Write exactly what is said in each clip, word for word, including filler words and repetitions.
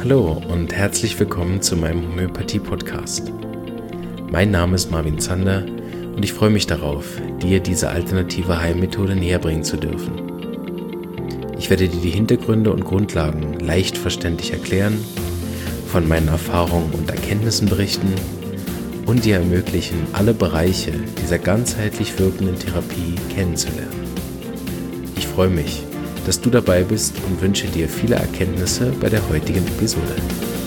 Hallo und herzlich willkommen zu meinem Homöopathie-Podcast. Mein Name ist Marvin Zander und ich freue mich darauf, dir diese alternative Heilmethode näher bringen zu dürfen. Ich werde dir die Hintergründe und Grundlagen leicht verständlich erklären, von meinen Erfahrungen und Erkenntnissen berichten und dir ermöglichen, alle Bereiche dieser ganzheitlich wirkenden Therapie kennenzulernen. Ich freue mich, dass du dabei bist und wünsche dir viele Erkenntnisse bei der heutigen Episode.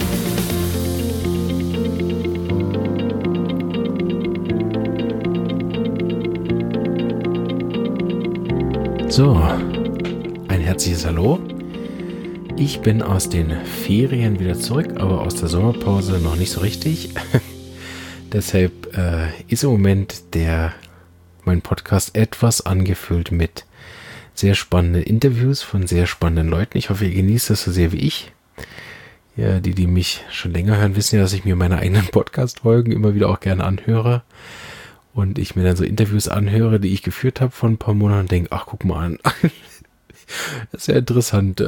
So, ein herzliches Hallo. Ich bin aus den Ferien wieder zurück, aber aus der Sommerpause noch nicht so richtig. Deshalb äh, ist im Moment der mein Podcast etwas angefüllt mit sehr spannende Interviews von sehr spannenden Leuten. Ich hoffe, ihr genießt das so sehr wie ich. Ja, die, die mich schon länger hören, wissen ja, dass ich mir meine eigenen Podcast-Folgen immer wieder auch gerne anhöre. Und ich mir dann so Interviews anhöre, die ich geführt habe vor ein paar Monaten und denke, ach, guck mal an. Das ist ja interessant.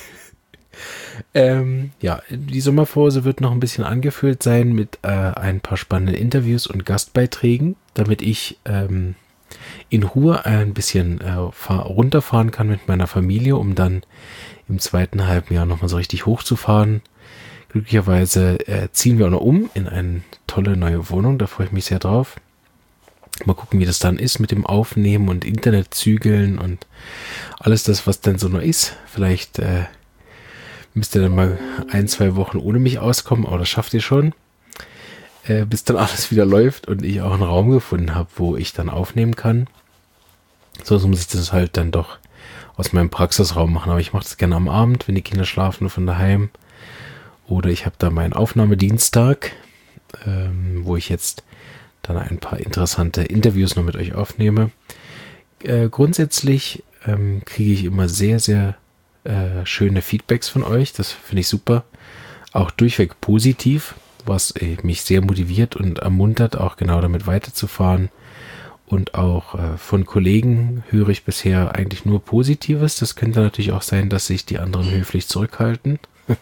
ähm, ja, die Sommerpause wird noch ein bisschen angefüllt sein mit äh, ein paar spannenden Interviews und Gastbeiträgen, damit ich ähm, in Ruhe ein bisschen äh, fahr- runterfahren kann mit meiner Familie, um dann im zweiten halben Jahr nochmal so richtig hochzufahren. Glücklicherweise äh, ziehen wir auch noch um in eine tolle neue Wohnung, da freue ich mich sehr drauf. Mal gucken, wie das dann ist mit dem Aufnehmen und Internetzügeln und alles das, was dann so noch ist. Vielleicht äh, müsst ihr dann mal ein, zwei Wochen ohne mich auskommen, aber das schafft ihr schon. Äh, bis dann alles wieder läuft und ich auch einen Raum gefunden habe, wo ich dann aufnehmen kann. Sonst muss ich das halt dann doch aus meinem Praxisraum machen. Aber ich mache das gerne am Abend, wenn die Kinder schlafen von daheim. Oder ich habe da meinen Aufnahmedienstag, ähm, wo ich jetzt dann ein paar interessante Interviews noch mit euch aufnehme. Äh, grundsätzlich ähm, kriege ich immer sehr, sehr äh, schöne Feedbacks von euch. Das finde ich super. Auch durchweg positiv, was äh, mich sehr motiviert und ermuntert, auch genau damit weiterzufahren. Und auch äh, von Kollegen höre ich bisher eigentlich nur Positives. Das könnte natürlich auch sein, dass sich die anderen höflich zurückhalten.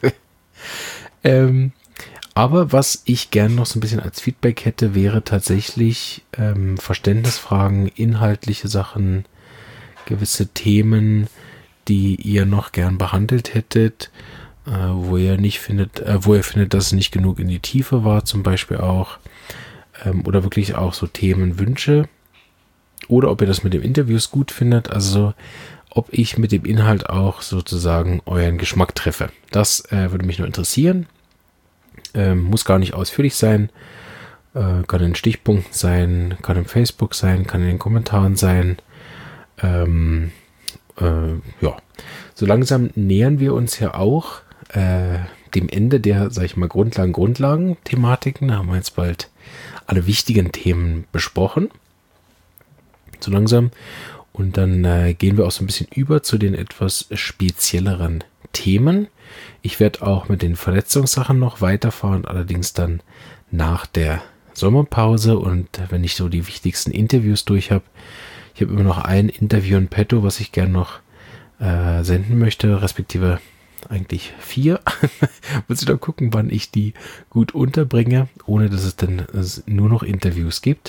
ähm, aber was ich gern noch so ein bisschen als Feedback hätte, wäre tatsächlich ähm, Verständnisfragen, inhaltliche Sachen, gewisse Themen, die ihr noch gern behandelt hättet, äh, wo ihr nicht findet, äh, wo ihr findet, dass es nicht genug in die Tiefe war, zum Beispiel auch, ähm, oder wirklich auch so Themenwünsche, oder ob ihr das mit den Interviews gut findet, also ob ich mit dem Inhalt auch sozusagen euren Geschmack treffe. Das äh, würde mich nur interessieren. Ähm, muss gar nicht ausführlich sein, äh, kann in Stichpunkten sein, kann im Facebook sein, kann in den Kommentaren sein. Ähm, äh, ja, so langsam nähern wir uns ja auch äh, dem Ende der, sag ich mal, Grundlagen, Grundlagen-Thematiken. Da haben wir jetzt bald alle wichtigen Themen besprochen. So langsam. Und dann äh, gehen wir auch so ein bisschen über zu den etwas spezielleren Themen. Ich werde auch mit den Verletzungssachen noch weiterfahren, allerdings dann nach der Sommerpause und wenn ich so die wichtigsten Interviews durch habe. Ich habe immer noch ein Interview in petto, was ich gerne noch äh, senden möchte, respektive eigentlich vier. Muss ich dann gucken, wann ich die gut unterbringe, ohne dass es dann dass es nur noch Interviews gibt.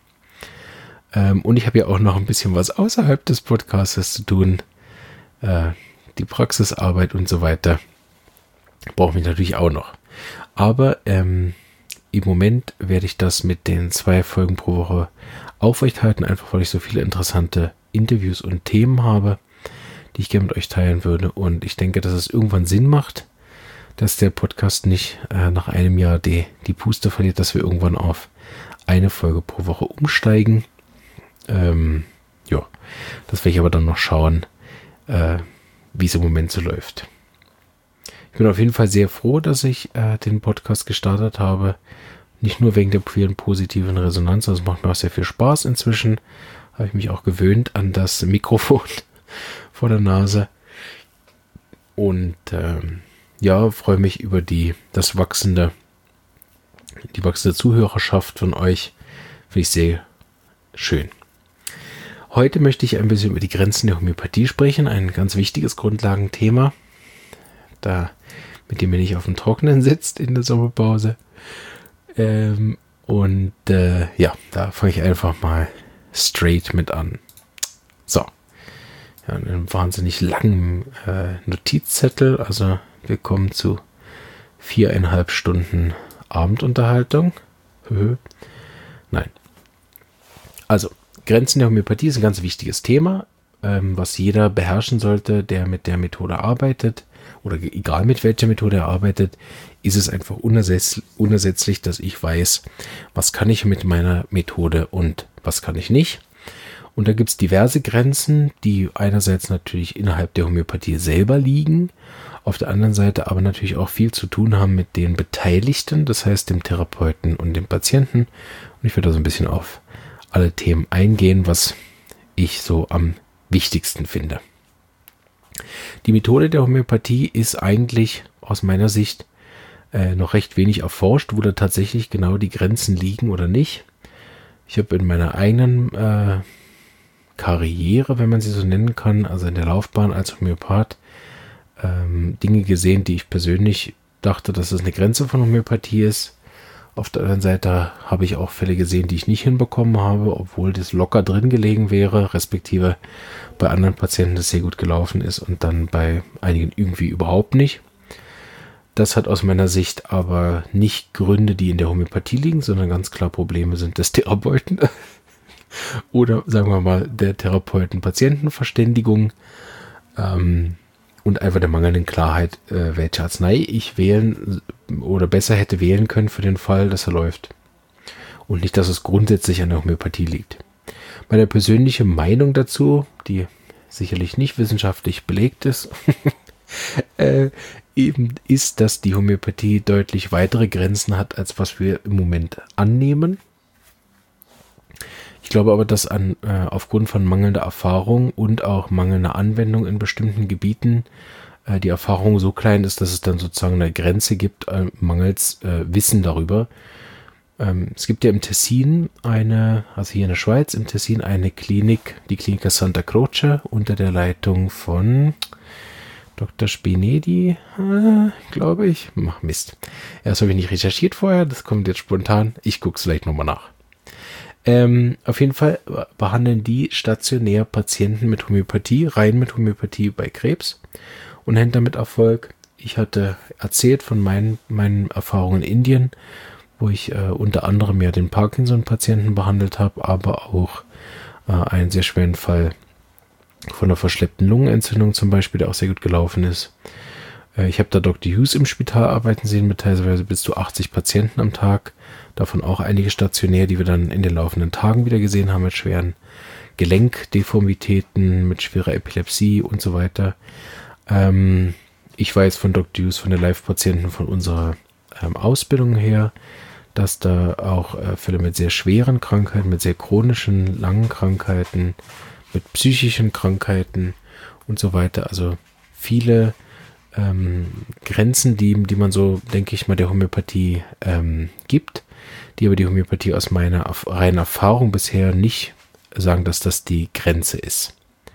Ähm, und ich habe ja auch noch ein bisschen was außerhalb des Podcasts zu tun. Äh, die Praxisarbeit und so weiter. Brauche mich natürlich auch noch. Aber ähm, im Moment werde ich das mit den zwei Folgen pro Woche aufrechthalten, einfach weil ich so viele interessante Interviews und Themen habe, die ich gerne mit euch teilen würde. Und ich denke, dass es irgendwann Sinn macht, dass der Podcast nicht äh, nach einem Jahr die, die Puste verliert, dass wir irgendwann auf eine Folge pro Woche umsteigen. Ähm, ja, das werde ich aber dann noch schauen, äh, wie es im Moment so läuft. Ich bin auf jeden Fall sehr froh, dass ich äh, den Podcast gestartet habe. Nicht nur wegen der vielen positiven Resonanz, sondern es macht mir auch sehr viel Spaß inzwischen. Habe ich mich auch gewöhnt an das Mikrofon vor der Nase. Und ähm, ja, freue mich über die das wachsende, die wachsende Zuhörerschaft von euch. Finde ich sehr schön. Heute möchte ich ein bisschen über die Grenzen der Homöopathie sprechen, ein ganz wichtiges Grundlagenthema. Da mit dem ihr nicht auf dem Trockenen sitzt in der Sommerpause. Ähm, und äh, ja, da fange ich einfach mal straight mit an. So. Ja, einen wahnsinnig langen äh, Notizzettel. Also wir kommen zu viereinhalb Stunden Abendunterhaltung. Nein. Also, Grenzen der Homöopathie ist ein ganz wichtiges Thema, ähm, was jeder beherrschen sollte, der mit der Methode arbeitet. Oder egal mit welcher Methode er arbeitet, ist es einfach unersetz- unersetzlich, dass ich weiß, was kann ich mit meiner Methode und was kann ich nicht. Und da gibt es diverse Grenzen, die einerseits natürlich innerhalb der Homöopathie selber liegen, auf der anderen Seite aber natürlich auch viel zu tun haben mit den Beteiligten, das heißt dem Therapeuten und dem Patienten. Und ich werde da so ein bisschen auf alle Themen eingehen, was ich so am wichtigsten finde. Die Methode der Homöopathie ist eigentlich aus meiner Sicht äh, noch recht wenig erforscht, wo da tatsächlich genau die Grenzen liegen oder nicht. Ich habe in meiner eigenen äh, Karriere, wenn man sie so nennen kann, also in der Laufbahn als Homöopath, ähm, Dinge gesehen, die ich persönlich dachte, dass es eine Grenze von Homöopathie ist. Auf der anderen Seite habe ich auch Fälle gesehen, die ich nicht hinbekommen habe, obwohl das locker drin gelegen wäre, respektive bei anderen Patienten das sehr gut gelaufen ist und dann bei einigen irgendwie überhaupt nicht. Das hat aus meiner Sicht aber nicht Gründe, die in der Homöopathie liegen, sondern ganz klar Probleme sind des Therapeuten oder sagen wir mal der Therapeuten-Patienten-Verständigung ähm, und einfach der mangelnden Klarheit, äh, welche Arznei ich wählen oder besser hätte wählen können für den Fall, dass er läuft. Und nicht, dass es grundsätzlich an der Homöopathie liegt. Meine persönliche Meinung dazu, die sicherlich nicht wissenschaftlich belegt ist, äh, eben ist, dass die Homöopathie deutlich weitere Grenzen hat, als was wir im Moment annehmen. Ich glaube aber, dass an, äh, aufgrund von mangelnder Erfahrung und auch mangelnder Anwendung in bestimmten Gebieten äh, die Erfahrung so klein ist, dass es dann sozusagen eine Grenze gibt, äh, mangels äh, Wissen darüber. Ähm, es gibt ja im Tessin eine, also hier in der Schweiz, im Tessin eine Klinik, die Klinik Santa Croce, unter der Leitung von Doktor Spinedi, äh, glaube ich. Mach Mist. Erst habe ich nicht recherchiert vorher, das kommt jetzt spontan. Ich gucke es vielleicht nochmal nach. Ähm, auf jeden Fall behandeln die stationär Patienten mit Homöopathie, rein mit Homöopathie bei Krebs und haben damit Erfolg. Ich hatte erzählt von meinen, meinen Erfahrungen in Indien, wo ich äh, unter anderem ja den Parkinson-Patienten behandelt habe, aber auch äh, einen sehr schweren Fall von einer verschleppten Lungenentzündung zum Beispiel, der auch sehr gut gelaufen ist. Äh, ich habe da Doktor Hughes im Spital arbeiten sehen mit teilweise bis zu achtzig Patienten am Tag. Davon auch einige stationär, die wir dann in den laufenden Tagen wieder gesehen haben mit schweren Gelenkdeformitäten, mit schwerer Epilepsie und so weiter. Ähm, ich weiß von Doktor Hughes, von den Live-Patienten von unserer ähm, Ausbildung her, dass da auch äh, Fälle mit sehr schweren Krankheiten, mit sehr chronischen, langen Krankheiten, mit psychischen Krankheiten und so weiter, also viele ähm, Grenzen, die, die man so, denke ich mal, der Homöopathie ähm, gibt, die aber die Homöopathie aus meiner reinen Erfahrung bisher nicht sagen, dass das die Grenze ist.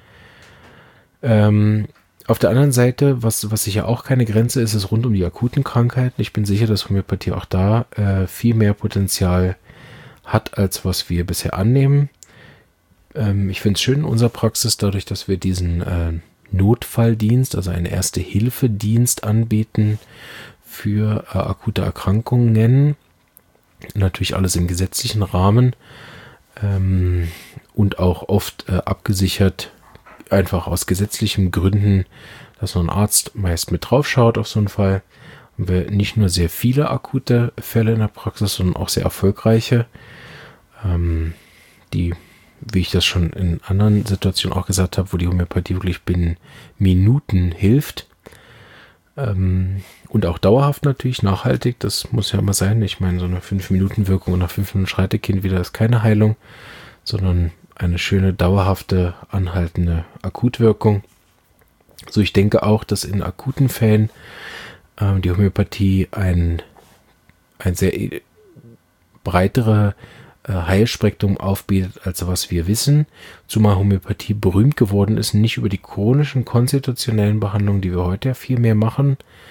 Ähm, auf der anderen Seite, was, was sicher auch keine Grenze ist, ist rund um die akuten Krankheiten. Ich bin sicher, dass Homöopathie auch da äh, viel mehr Potenzial hat, als was wir bisher annehmen. Ähm, ich finde es schön in unserer Praxis, dadurch, dass wir diesen äh, Notfalldienst, also einen Erste-Hilfe-Dienst anbieten für äh, akute Erkrankungen. Natürlich alles im gesetzlichen Rahmen ähm, und auch oft äh, abgesichert, einfach aus gesetzlichen Gründen, dass noch ein Arzt meist mit drauf schaut auf so einen Fall. Und wir nicht nur sehr viele akute Fälle in der Praxis, sondern auch sehr erfolgreiche, ähm, die, wie ich das schon in anderen Situationen auch gesagt habe, wo die Homöopathie wirklich binnen Minuten hilft. Ähm, und auch dauerhaft natürlich, nachhaltig, das muss ja immer sein. Ich meine, so eine fünf Minuten Wirkung und nach fünf Minuten schreit der Kind wieder, ist keine Heilung, sondern eine schöne, dauerhafte, anhaltende Akutwirkung. So, ich denke auch, dass in akuten Fällen äh, die Homöopathie ein, ein sehr breitere äh, Heilspektrum aufbietet, als was wir wissen. Zumal Homöopathie berühmt geworden ist, nicht über die chronischen konstitutionellen Behandlungen, die wir heute ja viel mehr machen,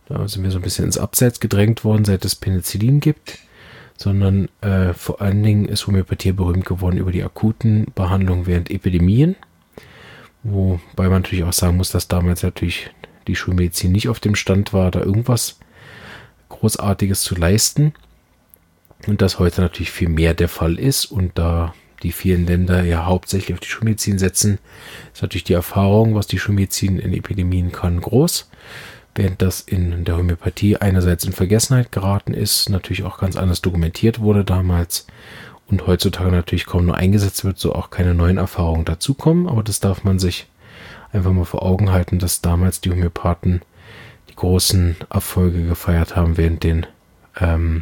Da sind wir so ein bisschen ins Abseits gedrängt worden, seit es Penicillin gibt. Sondern äh, vor allen Dingen ist Homöopathie berühmt geworden über die akuten Behandlungen während Epidemien. Wobei man natürlich auch sagen muss, dass damals natürlich die Schulmedizin nicht auf dem Stand war, da irgendwas Großartiges zu leisten. Und das heute natürlich viel mehr der Fall ist. Und da die vielen Länder ja hauptsächlich auf die Schulmedizin setzen, ist natürlich die Erfahrung, was die Schulmedizin in Epidemien kann, groß. Während das in der Homöopathie einerseits in Vergessenheit geraten ist, natürlich auch ganz anders dokumentiert wurde damals und heutzutage natürlich kaum nur eingesetzt wird, so auch keine neuen Erfahrungen dazukommen. Aber das darf man sich einfach mal vor Augen halten, dass damals die Homöopathen die großen Erfolge gefeiert haben während den ähm,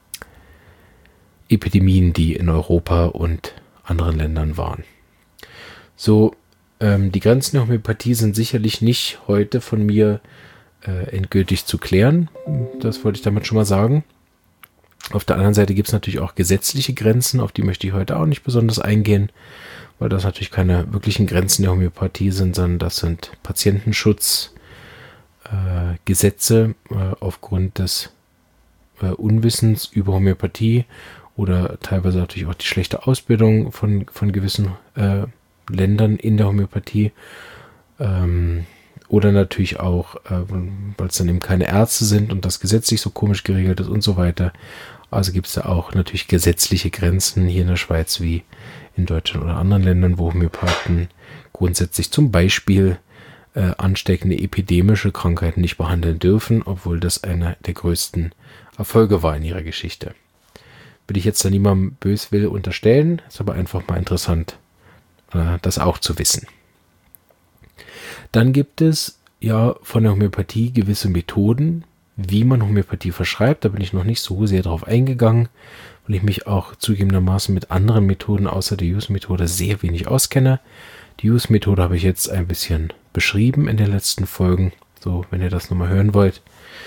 Epidemien, die in Europa und anderen Ländern waren. So, ähm, die Grenzen der Homöopathie sind sicherlich nicht heute von mir äh, endgültig zu klären. Das wollte ich damit schon mal sagen. Auf der anderen Seite gibt es natürlich auch gesetzliche Grenzen, auf die möchte ich heute auch nicht besonders eingehen, weil das natürlich keine wirklichen Grenzen der Homöopathie sind, sondern das sind Patientenschutz, äh, Gesetze äh, aufgrund des äh, Unwissens über Homöopathie oder teilweise natürlich auch die schlechte Ausbildung von, von gewissen äh, Ländern in der Homöopathie. Ähm, oder natürlich auch, äh, weil es dann eben keine Ärzte sind und das gesetzlich so komisch geregelt ist und so weiter. Also gibt es da auch natürlich gesetzliche Grenzen hier in der Schweiz wie in Deutschland oder anderen Ländern, wo Homöopathen grundsätzlich zum Beispiel äh, ansteckende epidemische Krankheiten nicht behandeln dürfen, obwohl das einer der größten Erfolge war in ihrer Geschichte. Will ich jetzt da niemandem bös will unterstellen, ist aber einfach mal interessant, äh, das auch zu wissen. Dann gibt es ja von der Homöopathie gewisse Methoden, wie man Homöopathie verschreibt. Da bin ich noch nicht so sehr drauf eingegangen, weil ich mich auch zugegebenermaßen mit anderen Methoden außer der Hughes-Methode sehr wenig auskenne. Die Hughes-Methode habe ich jetzt ein bisschen beschrieben in den letzten Folgen. So, wenn ihr das nochmal hören wollt.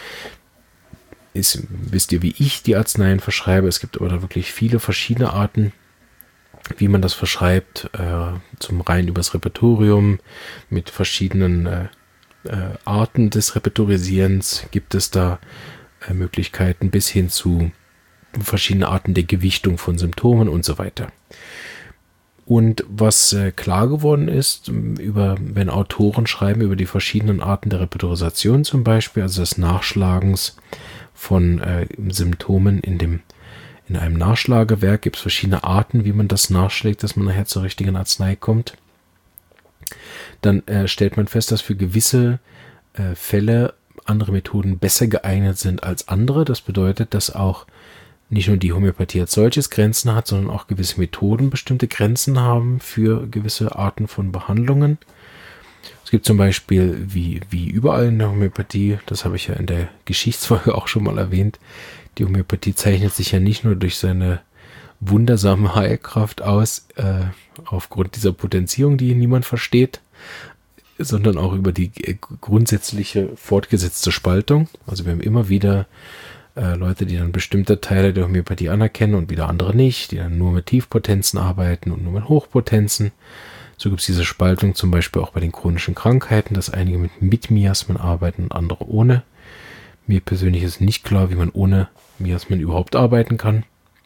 Ist, wisst ihr, wie ich die Arzneien verschreibe. Es gibt aber da wirklich viele verschiedene Arten, wie man das verschreibt. Äh, zum rein übers Repertorium mit verschiedenen äh, äh, Arten des Repertorisierens gibt es da äh, Möglichkeiten bis hin zu verschiedenen Arten der Gewichtung von Symptomen und so weiter. Und was äh, klar geworden ist, über, wenn Autoren schreiben über die verschiedenen Arten der Repertorisation zum Beispiel, also des Nachschlagens von äh, Symptomen in dem in einem Nachschlagewerk, gibt es verschiedene Arten, wie man das nachschlägt, dass man nachher zur richtigen Arznei kommt. Dann äh, stellt man fest, dass für gewisse äh, Fälle andere Methoden besser geeignet sind als andere. Das bedeutet, dass auch nicht nur die Homöopathie als solches Grenzen hat, sondern auch gewisse Methoden bestimmte Grenzen haben für gewisse Arten von Behandlungen. Es gibt zum Beispiel, wie, wie überall in der Homöopathie, das habe ich ja in der Geschichtsfolge auch schon mal erwähnt, die Homöopathie zeichnet sich ja nicht nur durch seine wundersame Heilkraft aus, äh, aufgrund dieser Potenzierung, die niemand versteht, sondern auch über die äh, grundsätzliche fortgesetzte Spaltung. Also wir haben immer wieder äh, Leute, die dann bestimmte Teile der Homöopathie anerkennen und wieder andere nicht, die dann nur mit Tiefpotenzen arbeiten und nur mit Hochpotenzen. So gibt es diese Spaltung zum Beispiel auch bei den chronischen Krankheiten, dass einige mit, mit Miasmen arbeiten und andere ohne. Mir persönlich ist nicht klar, wie man ohne Miasmen überhaupt arbeiten kann.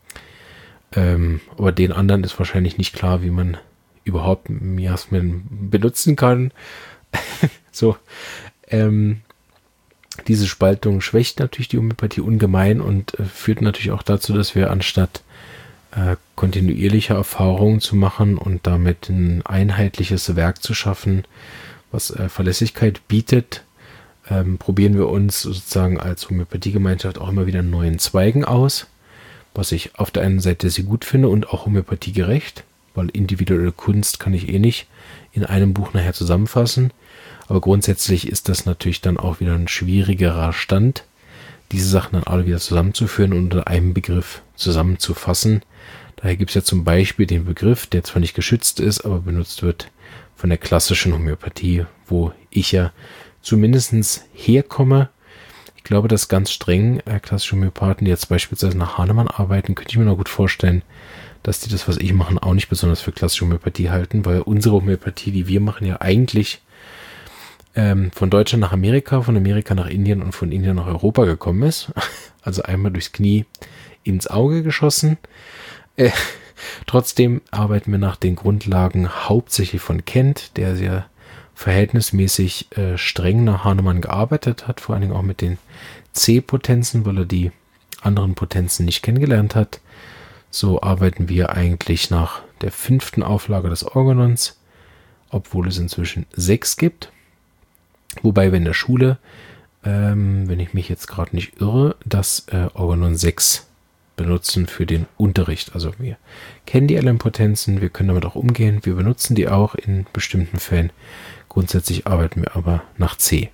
Ähm, aber den anderen ist wahrscheinlich nicht klar, wie man überhaupt Miasmen benutzen kann. so, ähm, diese Spaltung schwächt natürlich die Homöopathie ungemein und äh, führt natürlich auch dazu, dass wir anstatt äh, kontinuierliche Erfahrungen zu machen und damit ein einheitliches Werk zu schaffen, was äh, Verlässlichkeit bietet, ähm, probieren wir uns sozusagen als Homöopathiegemeinschaft auch immer wieder in neuen Zweigen aus, was ich auf der einen Seite sehr gut finde und auch homöopathiegerecht, weil individuelle Kunst kann ich eh nicht in einem Buch nachher zusammenfassen. Aber grundsätzlich ist das natürlich dann auch wieder ein schwierigerer Stand, diese Sachen dann alle wieder zusammenzuführen und unter einem Begriff zusammenzufassen. Daher gibt es ja zum Beispiel den Begriff, der zwar nicht geschützt ist, aber benutzt wird von der klassischen Homöopathie, wo ich ja zumindest herkomme. Ich glaube, dass ganz streng äh, klassische Homöopathen, die jetzt beispielsweise nach Hahnemann arbeiten, könnte ich mir noch gut vorstellen, dass die das, was ich mache, auch nicht besonders für klassische Homöopathie halten, weil unsere Homöopathie, die wir machen, ja eigentlich ähm, von Deutschland nach Amerika, von Amerika nach Indien und von Indien nach Europa gekommen ist. Also einmal durchs Knie ins Auge geschossen. Äh, trotzdem arbeiten wir nach den Grundlagen hauptsächlich von Kent, der sehr verhältnismäßig äh, streng nach Hahnemann gearbeitet hat, vor allen Dingen auch mit den C-Potenzen, weil er die anderen Potenzen nicht kennengelernt hat. So arbeiten wir eigentlich nach der fünften Auflage des Organons, obwohl es inzwischen sechs gibt. Wobei wir in der Schule, ähm, wenn ich mich jetzt gerade nicht irre, das äh, Organon sechs benutzen für den Unterricht. Also wir kennen die Elempotenzen, wir können damit auch umgehen, wir benutzen die auch in bestimmten Fällen. Grundsätzlich arbeiten wir aber nach C.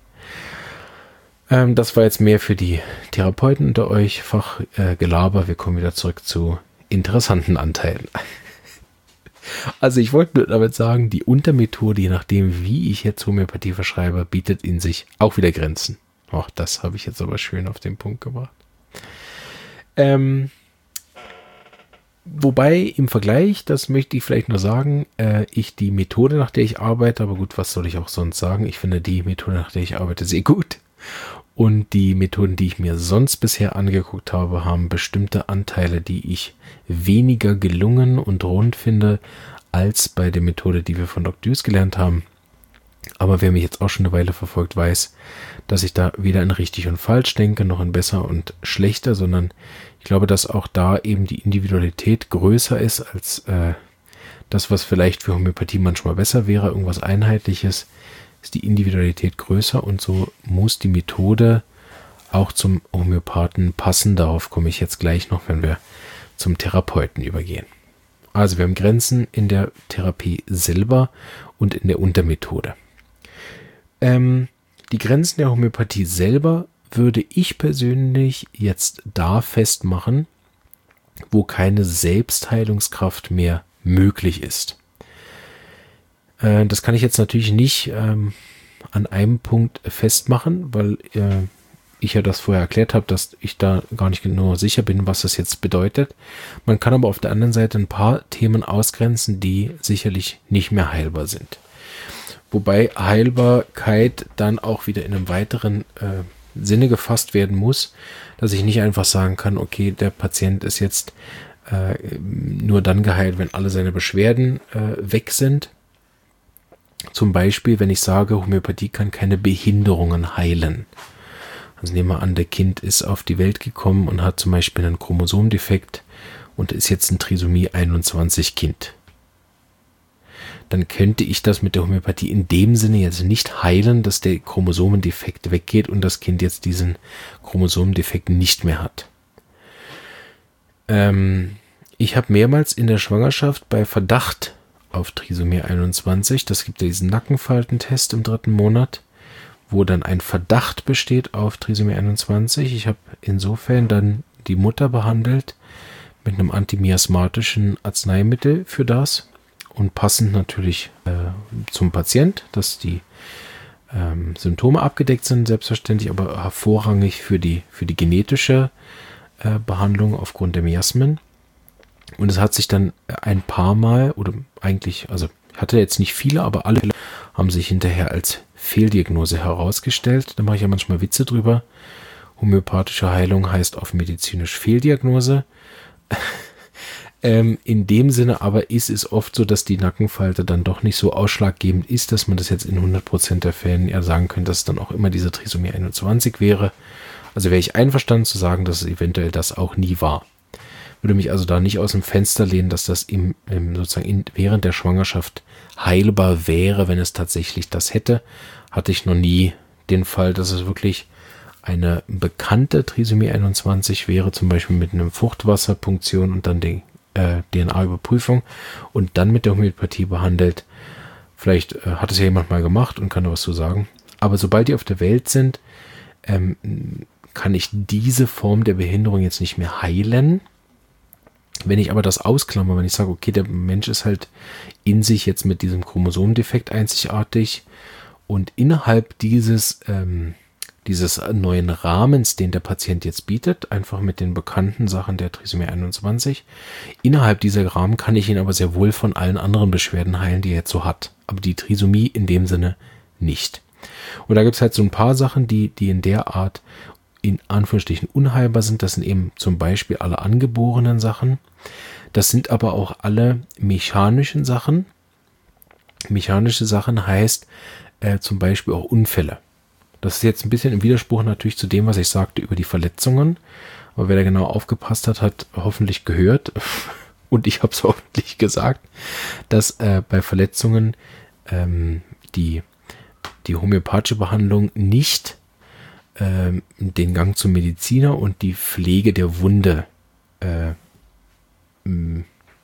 Ähm, das war jetzt mehr für die Therapeuten unter euch, Fachgelaber. Äh, wir kommen wieder zurück zu interessanten Anteilen. Also ich wollte damit sagen, die Untermethode, je nachdem wie ich jetzt Homöopathie verschreibe, bietet in sich auch wieder Grenzen. Ach, das habe ich jetzt aber schön auf den Punkt gebracht. Ähm, wobei im Vergleich, das möchte ich vielleicht nur sagen, äh, ich die Methode, nach der ich arbeite, aber gut, was soll ich auch sonst sagen? Ich finde die Methode, nach der ich arbeite, sehr gut. Und die Methoden, die ich mir sonst bisher angeguckt habe, haben bestimmte Anteile, die ich weniger gelungen und rund finde, als bei der Methode, die wir von Doktor Düß gelernt haben. Aber wer mich jetzt auch schon eine Weile verfolgt, weiß, dass ich da weder in richtig und falsch denke, noch in besser und schlechter, sondern ich glaube, dass auch da eben die Individualität größer ist als äh, das, was vielleicht für Homöopathie manchmal besser wäre, irgendwas Einheitliches, ist die Individualität größer und so muss die Methode auch zum Homöopathen passen. Darauf komme ich jetzt gleich noch, wenn wir zum Therapeuten übergehen. Also wir haben Grenzen in der Therapie selber und in der Untermethode. Ähm, die Grenzen der Homöopathie selber würde ich persönlich jetzt da festmachen, wo keine Selbstheilungskraft mehr möglich ist. Äh, das kann ich jetzt natürlich nicht ähm, an einem Punkt festmachen, weil äh, ich ja das vorher erklärt habe, dass ich da gar nicht genau sicher bin, was das jetzt bedeutet. Man kann aber auf der anderen Seite ein paar Themen ausgrenzen, die sicherlich nicht mehr heilbar sind. Wobei Heilbarkeit dann auch wieder in einem weiteren äh, Sinne gefasst werden muss, dass ich nicht einfach sagen kann, okay, der Patient ist jetzt äh, nur dann geheilt, wenn alle seine Beschwerden äh, weg sind. Zum Beispiel, wenn ich sage, Homöopathie kann keine Behinderungen heilen. Also nehmen wir an, der Kind ist auf die Welt gekommen und hat zum Beispiel einen Chromosomdefekt und ist jetzt ein Trisomie einundzwanzig Kind. Dann könnte ich das mit der Homöopathie in dem Sinne jetzt nicht heilen, dass der Chromosomendefekt weggeht und das Kind jetzt diesen Chromosomendefekt nicht mehr hat. Ähm, ich habe mehrmals in der Schwangerschaft bei Verdacht auf Trisomie einundzwanzig, das gibt ja diesen Nackenfaltentest im dritten Monat, wo dann ein Verdacht besteht auf Trisomie einundzwanzig. Ich habe insofern dann die Mutter behandelt mit einem antimiasmatischen Arzneimittel für das und passend natürlich äh, zum Patient, dass die ähm, Symptome abgedeckt sind, selbstverständlich, aber hervorrangig für die, für die genetische äh, Behandlung aufgrund der Miasmen. Und es hat sich dann ein paar Mal, oder eigentlich, also ich hatte jetzt nicht viele, aber alle haben sich hinterher als Fehldiagnose herausgestellt. Da mache ich ja manchmal Witze drüber. Homöopathische Heilung heißt auf medizinisch Fehldiagnose. ähm, in dem Sinne aber ist es oft so, dass die Nackenfalte dann doch nicht so ausschlaggebend ist, dass man das jetzt in hundert Prozent der Fällen eher sagen könnte, dass es dann auch immer diese Trisomie einundzwanzig wäre. Also wäre ich einverstanden zu sagen, dass es eventuell das auch nie war. Würde mich also da nicht aus dem Fenster lehnen, dass das im, im sozusagen in, während der Schwangerschaft heilbar wäre, wenn es tatsächlich das hätte. Hatte ich noch nie den Fall, dass es wirklich eine bekannte Trisomie einundzwanzig wäre, zum Beispiel mit einem Fruchtwasserpunktion und dann die äh, D N A-Überprüfung und dann mit der Homöopathie behandelt. Vielleicht äh, hat es ja jemand mal gemacht und kann da was zu sagen. Aber sobald die auf der Welt sind, ähm, kann ich diese Form der Behinderung jetzt nicht mehr heilen. Wenn ich aber das ausklammer, wenn ich sage, okay, der Mensch ist halt in sich jetzt mit diesem Chromosomdefekt einzigartig und innerhalb dieses, ähm, dieses neuen Rahmens, den der Patient jetzt bietet, einfach mit den bekannten Sachen der Trisomie einundzwanzig, innerhalb dieser Rahmen kann ich ihn aber sehr wohl von allen anderen Beschwerden heilen, die er jetzt so hat. Aber die Trisomie in dem Sinne nicht. Und da gibt es halt so ein paar Sachen, die, die in der Art in Anführungsstrichen unheilbar sind. Das sind eben zum Beispiel alle angeborenen Sachen. Das sind aber auch alle mechanischen Sachen. Mechanische Sachen heißt äh, zum Beispiel auch Unfälle. Das ist jetzt ein bisschen im Widerspruch natürlich zu dem, was ich sagte über die Verletzungen. Aber wer da genau aufgepasst hat, hat hoffentlich gehört, und ich habe es hoffentlich gesagt, dass äh, bei Verletzungen ähm, die, die homöopathische Behandlung nicht ähm, den Gang zum Mediziner und die Pflege der Wunde äh, mh,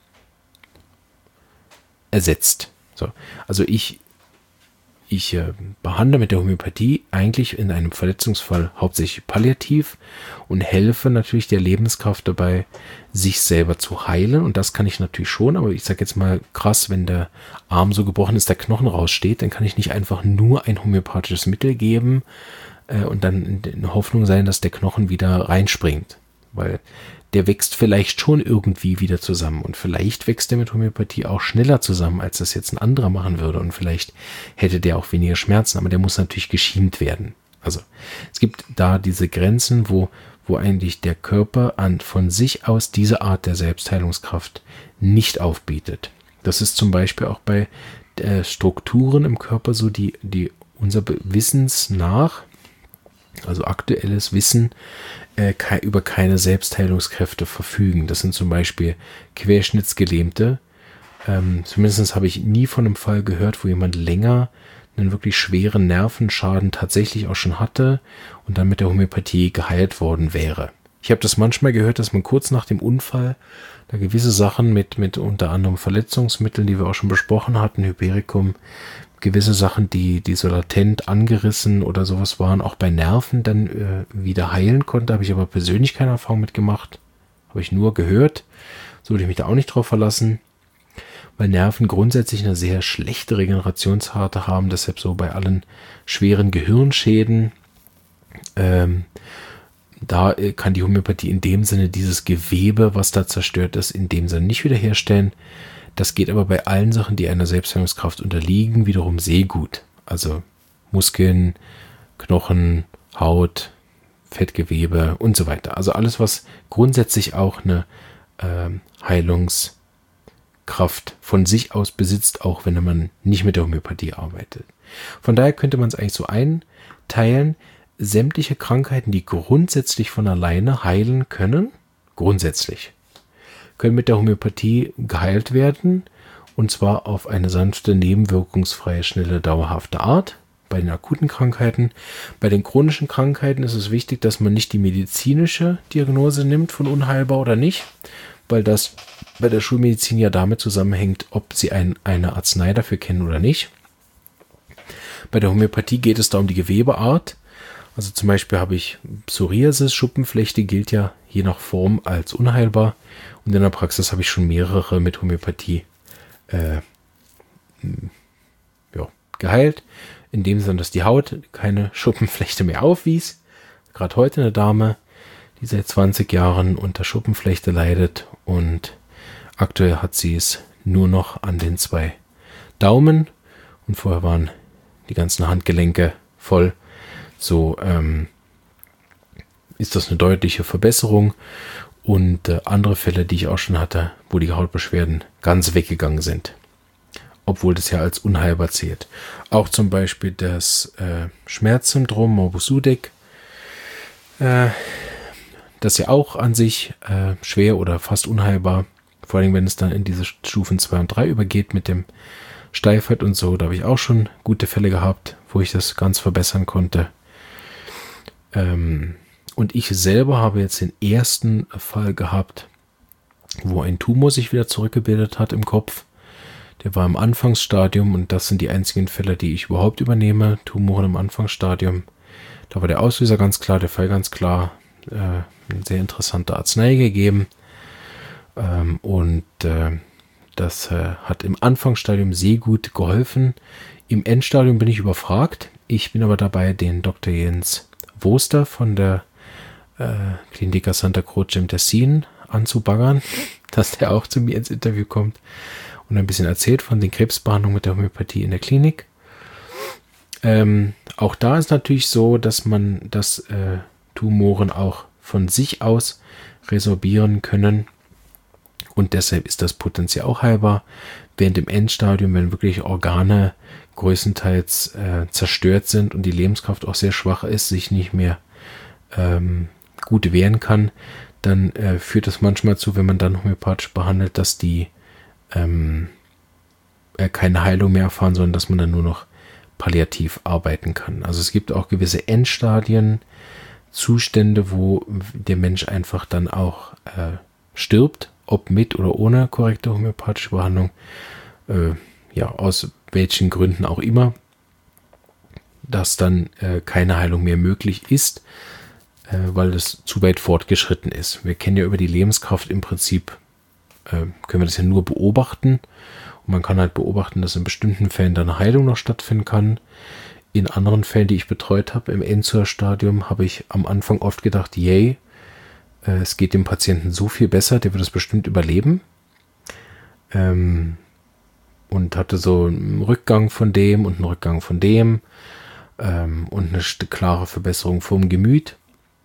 ersetzt. So. Also ich Ich äh, behandle mit der Homöopathie eigentlich in einem Verletzungsfall hauptsächlich palliativ und helfe natürlich der Lebenskraft dabei, sich selber zu heilen. Und das kann ich natürlich schon, aber ich sage jetzt mal krass, wenn der Arm so gebrochen ist, der Knochen raussteht, dann kann ich nicht einfach nur ein homöopathisches Mittel geben äh, und dann in, in Hoffnung sein, dass der Knochen wieder reinspringt. Weil der wächst vielleicht schon irgendwie wieder zusammen und vielleicht wächst der mit Homöopathie auch schneller zusammen, als das jetzt ein anderer machen würde, und vielleicht hätte der auch weniger Schmerzen, aber der muss natürlich geschient werden. Also es gibt da diese Grenzen, wo, wo eigentlich der Körper an, von sich aus diese Art der Selbstheilungskraft nicht aufbietet. Das ist zum Beispiel auch bei äh, Strukturen im Körper so, die, die unser Wissens nach, also aktuelles Wissen, äh, ke- über keine Selbstheilungskräfte verfügen. Das sind zum Beispiel Querschnittsgelähmte. Ähm, zumindest habe ich nie von einem Fall gehört, wo jemand länger einen wirklich schweren Nervenschaden tatsächlich auch schon hatte und dann mit der Homöopathie geheilt worden wäre. Ich habe das manchmal gehört, dass man kurz nach dem Unfall da gewisse Sachen mit, mit unter anderem Verletzungsmitteln, die wir auch schon besprochen hatten, Hypericum, gewisse Sachen, die, die so latent angerissen oder sowas waren, auch bei Nerven dann äh, wieder heilen konnte. Habe ich aber persönlich keine Erfahrung mitgemacht. Habe ich nur gehört. So würde ich mich da auch nicht drauf verlassen. Weil Nerven grundsätzlich eine sehr schlechte Regenerationsrate haben. Deshalb so bei allen schweren Gehirnschäden, ähm, da äh, kann die Homöopathie in dem Sinne dieses Gewebe, was da zerstört ist, in dem Sinne nicht wiederherstellen. Das geht aber bei allen Sachen, die einer Selbstheilungskraft unterliegen, wiederum sehr gut. Also Muskeln, Knochen, Haut, Fettgewebe und so weiter. Also alles, was grundsätzlich auch eine äh, Heilungskraft von sich aus besitzt, auch wenn man nicht mit der Homöopathie arbeitet. Von daher könnte man es eigentlich so einteilen, sämtliche Krankheiten, die grundsätzlich von alleine heilen können, grundsätzlich, können mit der Homöopathie geheilt werden, und zwar auf eine sanfte, nebenwirkungsfreie, schnelle, dauerhafte Art. Bei den akuten Krankheiten. Bei den chronischen Krankheiten ist es wichtig, dass man nicht die medizinische Diagnose nimmt von unheilbar oder nicht, weil das bei der Schulmedizin ja damit zusammenhängt, ob sie ein, eine Arznei dafür kennen oder nicht. Bei der Homöopathie geht es da um die Gewebeart. Also zum Beispiel habe ich Psoriasis, Schuppenflechte, gilt ja je nach Form als unheilbar. Und in der Praxis habe ich schon mehrere mit Homöopathie äh, ja, geheilt. In dem Sinne, dass die Haut keine Schuppenflechte mehr aufwies. Gerade heute eine Dame, die seit zwanzig Jahren unter Schuppenflechte leidet. Und aktuell hat sie es nur noch an den zwei Daumen. Und vorher waren die ganzen Handgelenke voll. So ähm, ist das eine deutliche Verbesserung. Und äh, andere Fälle, die ich auch schon hatte, wo die Hautbeschwerden ganz weggegangen sind. Obwohl das ja als unheilbar zählt. Auch zum Beispiel das äh, Schmerzsyndrom Morbus-Sudeck, äh, das ja auch an sich äh, schwer oder fast unheilbar, vor allem wenn es dann in diese Stufen zwei und drei übergeht mit dem Steifheit und so. Da habe ich auch schon gute Fälle gehabt, wo ich das ganz verbessern konnte. Ähm, Und ich selber habe jetzt den ersten Fall gehabt, wo ein Tumor sich wieder zurückgebildet hat im Kopf. Der war im Anfangsstadium und das sind die einzigen Fälle, die ich überhaupt übernehme. Tumoren im Anfangsstadium. Da war der Auslöser ganz klar, der Fall ganz klar. Äh, eine sehr interessante Arznei gegeben. Ähm, und äh, das äh, hat im Anfangsstadium sehr gut geholfen. Im Endstadium bin ich überfragt. Ich bin aber dabei, den Doktor Jens Woster von der Äh, Klinika Santa Croce im Tessin anzubaggern, dass der auch zu mir ins Interview kommt und ein bisschen erzählt von den Krebsbehandlungen mit der Homöopathie in der Klinik. Ähm, auch da ist natürlich so, dass man, dass äh, Tumoren auch von sich aus resorbieren können. Und deshalb ist das potenziell auch heilbar. Während im Endstadium, wenn wirklich Organe größtenteils äh, zerstört sind und die Lebenskraft auch sehr schwach ist, sich nicht mehr ähm, gut wehren kann, dann äh, führt das manchmal zu, wenn man dann homöopathisch behandelt, dass die ähm, äh, keine Heilung mehr erfahren, sondern dass man dann nur noch palliativ arbeiten kann. Also es gibt auch gewisse Endstadien, Zustände, wo der Mensch einfach dann auch äh, stirbt, ob mit oder ohne korrekte homöopathische Behandlung, äh, ja, aus welchen Gründen auch immer, dass dann äh, keine Heilung mehr möglich ist, äh, weil es zu weit fortgeschritten ist. Wir kennen ja über die Lebenskraft im Prinzip, äh, können wir das ja nur beobachten. Und man kann halt beobachten, dass in bestimmten Fällen dann eine Heilung noch stattfinden kann. In anderen Fällen, die ich betreut habe, im Endzua-Stadium, habe ich am Anfang oft gedacht, yay, äh, es geht dem Patienten so viel besser, der wird es bestimmt überleben. Ähm, und hatte so einen Rückgang von dem und einen Rückgang von dem ähm, und eine klare Verbesserung vom Gemüt.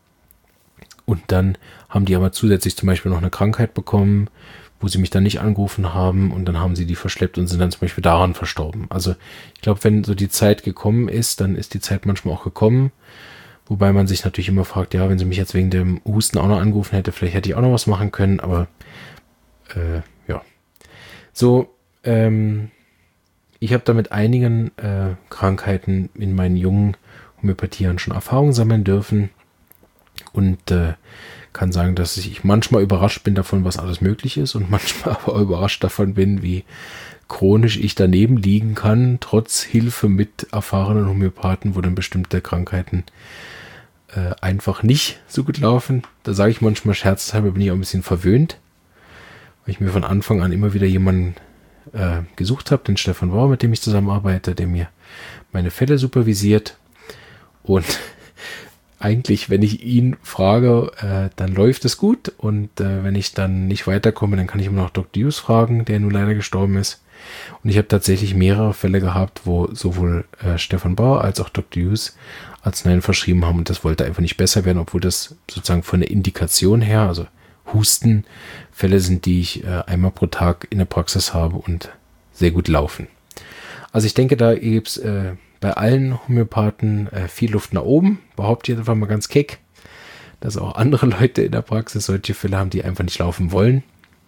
Und dann haben die aber zusätzlich zum Beispiel noch eine Krankheit bekommen, wo sie mich dann nicht angerufen haben, und dann haben sie die verschleppt und sind dann zum Beispiel daran verstorben. Also ich glaube, wenn so die Zeit gekommen ist, dann ist die Zeit manchmal auch gekommen, wobei man sich natürlich immer fragt, ja, wenn sie mich jetzt wegen dem Husten auch noch angerufen hätte, vielleicht hätte ich auch noch was machen können, aber äh, ja. So, ähm, ich habe da mit einigen äh, Krankheiten in meinen jungen Homöopathiejahren schon Erfahrungen sammeln dürfen und äh, kann sagen, dass ich manchmal überrascht bin davon, was alles möglich ist, und manchmal aber überrascht davon bin, wie chronisch ich daneben liegen kann, trotz Hilfe mit erfahrenen Homöopathen, wo dann bestimmte Krankheiten äh, einfach nicht so gut laufen. Da sage ich manchmal scherzhalber, bin ich auch ein bisschen verwöhnt, weil ich mir von Anfang an immer wieder jemanden äh, gesucht habe, den Stefan Bauer, mit dem ich zusammenarbeite, der mir meine Fälle supervisiert, und eigentlich, wenn ich ihn frage, äh, dann läuft es gut, und äh, wenn ich dann nicht weiterkomme, dann kann ich immer noch Doktor Hughes fragen, der nun leider gestorben ist. Und ich habe tatsächlich mehrere Fälle gehabt, wo sowohl äh, Stefan Bauer als auch Doktor Hughes Arzneien verschrieben haben, und das wollte einfach nicht besser werden, obwohl das sozusagen von der Indikation her, also Hustenfälle sind, die ich äh, einmal pro Tag in der Praxis habe und sehr gut laufen. Also ich denke, da gibt es äh, bei allen Homöopathen äh, viel Luft nach oben, behaupte ich einfach mal ganz keck, dass auch andere Leute in der Praxis solche Fälle haben, die einfach nicht laufen wollen.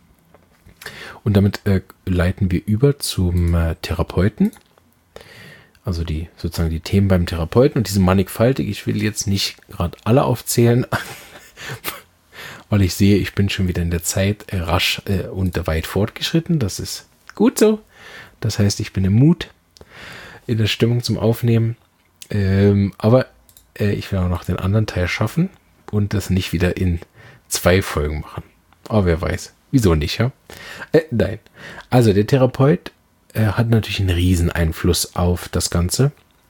Und damit äh, leiten wir über zum äh, Therapeuten, also die sozusagen die Themen beim Therapeuten, und diese mannigfaltig. Ich will jetzt nicht gerade alle aufzählen, weil ich sehe, ich bin schon wieder in der Zeit äh, rasch äh, und weit fortgeschritten. Das ist gut so. Das heißt, ich bin im Mut, in der Stimmung zum Aufnehmen. Ähm, aber äh, ich will auch noch den anderen Teil schaffen und das nicht wieder in zwei Folgen machen. Aber wer weiß. Wieso nicht, ja? Äh, nein. Also der Therapeut äh, hat natürlich einen riesen Einfluss auf das Ganze,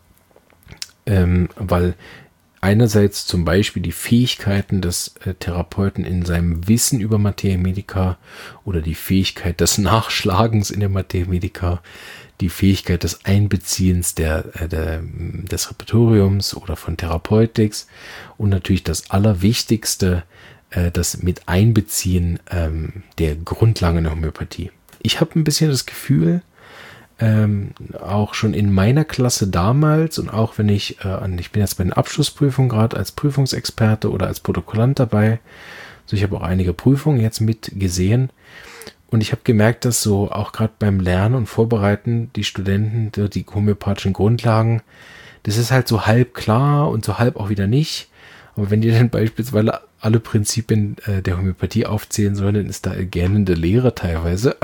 ähm, weil einerseits zum Beispiel die Fähigkeiten des äh, Therapeuten in seinem Wissen über Materia Medica oder die Fähigkeit des Nachschlagens in der Materia Medica, die Fähigkeit des Einbeziehens der, äh, der, des Repertoriums oder von Therapeutics und natürlich das Allerwichtigste, äh, das mit Einbeziehen ähm, der Grundlagen in der Homöopathie. Ich habe ein bisschen das Gefühl, ähm, auch schon in meiner Klasse damals und auch wenn ich, äh, an, ich bin jetzt bei den Abschlussprüfungen gerade als Prüfungsexperte oder als Protokollant dabei, also ich habe auch einige Prüfungen jetzt mit gesehen. Und ich habe gemerkt, dass so auch gerade beim Lernen und Vorbereiten die Studenten die, die homöopathischen Grundlagen, das ist halt so halb klar und so halb auch wieder nicht. Aber wenn die dann beispielsweise alle Prinzipien äh, der Homöopathie aufzählen sollen, dann ist da gähnende Leere teilweise.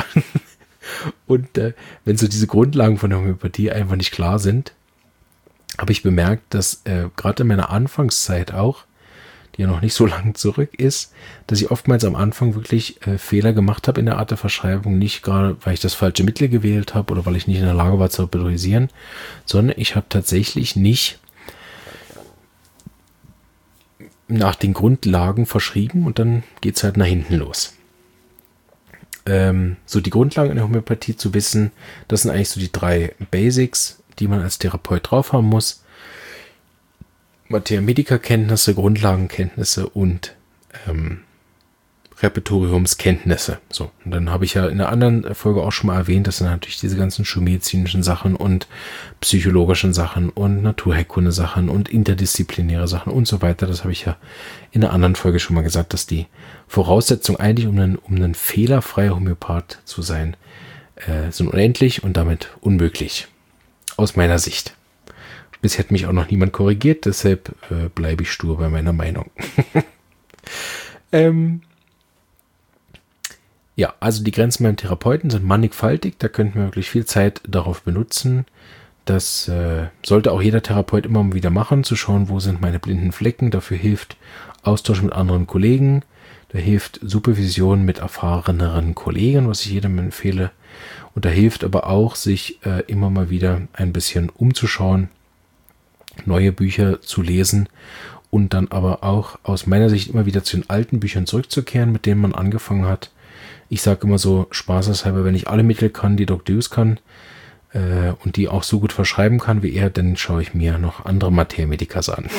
Und äh, wenn so diese Grundlagen von der Homöopathie einfach nicht klar sind, habe ich bemerkt, dass äh, gerade in meiner Anfangszeit auch, die ja noch nicht so lang zurück ist, dass ich oftmals am Anfang wirklich äh, Fehler gemacht habe in der Art der Verschreibung, nicht gerade, weil ich das falsche Mittel gewählt habe oder weil ich nicht in der Lage war zu repertorisieren, sondern ich habe tatsächlich nicht nach den Grundlagen verschrieben und dann geht es halt nach hinten los. Ähm, so die Grundlagen in der Homöopathie zu wissen, das sind eigentlich so die drei Basics, die man als Therapeut drauf haben muss. Materia Medica-Kenntnisse, Grundlagenkenntnisse und ähm, Repertoriumskenntnisse. So, und dann habe ich ja in der anderen Folge auch schon mal erwähnt, das sind natürlich diese ganzen schulmedizinischen Sachen und psychologischen Sachen und Naturheilkunde-Sachen und interdisziplinäre Sachen und so weiter. Das habe ich ja in der anderen Folge schon mal gesagt, dass die Voraussetzung eigentlich, um ein, um ein fehlerfreier Homöopath zu sein, äh, sind unendlich und damit unmöglich. Aus meiner Sicht. Bisher hat mich auch noch niemand korrigiert, deshalb äh, bleibe ich stur bei meiner Meinung. ähm, Ja, also die Grenzen beim Therapeuten sind mannigfaltig, da könnten wir wirklich viel Zeit darauf benutzen. Das äh, sollte auch jeder Therapeut immer mal wieder machen, zu schauen, wo sind meine blinden Flecken. Dafür hilft Austausch mit anderen Kollegen, da hilft Supervision mit erfahreneren Kollegen, was ich jedem empfehle. Und da hilft aber auch, sich äh, immer mal wieder ein bisschen umzuschauen, neue Bücher zu lesen und dann aber auch aus meiner Sicht immer wieder zu den alten Büchern zurückzukehren, mit denen man angefangen hat. Ich sage immer so spaßeshalber, wenn ich alle Mittel kann, die Doktor Hughes kann äh, und die auch so gut verschreiben kann wie er, dann schaue ich mir noch andere Materia Medicas an.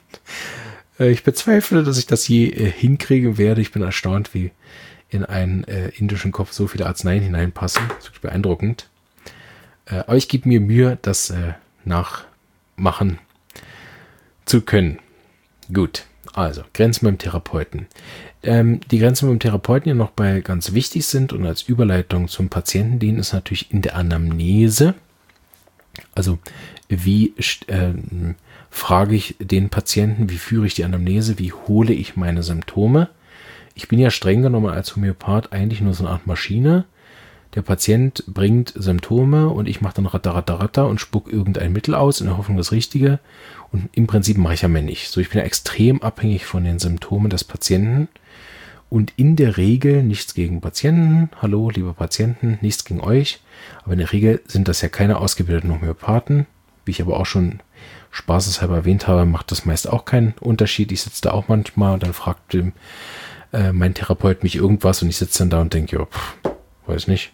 äh, ich bezweifle, dass ich das je äh, hinkriegen werde. Ich bin erstaunt, wie in einen äh, indischen Kopf so viele Arzneien hineinpassen. Das ist wirklich beeindruckend. Äh, aber ich gebe mir Mühe, das äh, nachmachen zu können. Gut, also Grenzen beim Therapeuten. Ähm, die Grenzen beim Therapeuten, die noch bei ganz wichtig sind und als Überleitung zum Patienten dienen, ist natürlich in der Anamnese. Also wie äh, frage ich den Patienten, wie führe ich die Anamnese, wie hole ich meine Symptome. Ich bin ja streng genommen als Homöopath eigentlich nur so eine Art Maschine. Der Patient bringt Symptome und ich mache dann ratter, ratter, ratter und spuck irgendein Mittel aus in der Hoffnung, das Richtige. Und im Prinzip mache ich ja mehr nicht. So, ich bin ja extrem abhängig von den Symptomen des Patienten. Und in der Regel nichts gegen Patienten. Hallo, liebe Patienten, nichts gegen euch. Aber in der Regel sind das ja keine ausgebildeten Homöopathen. Wie ich aber auch schon spaßeshalber erwähnt habe, macht das meist auch keinen Unterschied. Ich sitze da auch manchmal und dann fragt dem, äh, mein Therapeut mich irgendwas und ich sitze dann da und denke, ja, pff, weiß nicht.